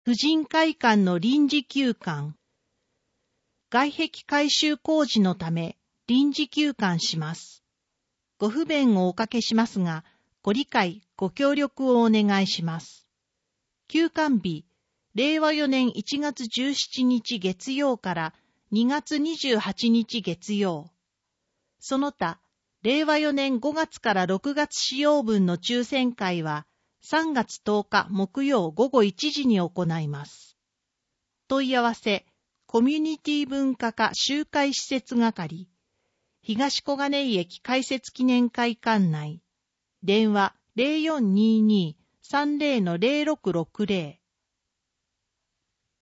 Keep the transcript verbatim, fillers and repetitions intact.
婦人会館の臨時休館。外壁改修工事のため臨時休館します。ご不便をおかけしますが、ご理解、ご協力をお願いします。休館日、れいわよねんいちがつじゅうしちにち月曜からにがつにじゅうはちにち月曜。その他、れいわよねんごがつからろくがつ使用分の抽選会はさんがつとおか木曜ごごいちじに行います。問い合わせ、コミュニティ文化課集会施設係、東小金井駅開設記念会館内、電話 ゼロよんにーにーさんゼロのゼロろくろくゼロ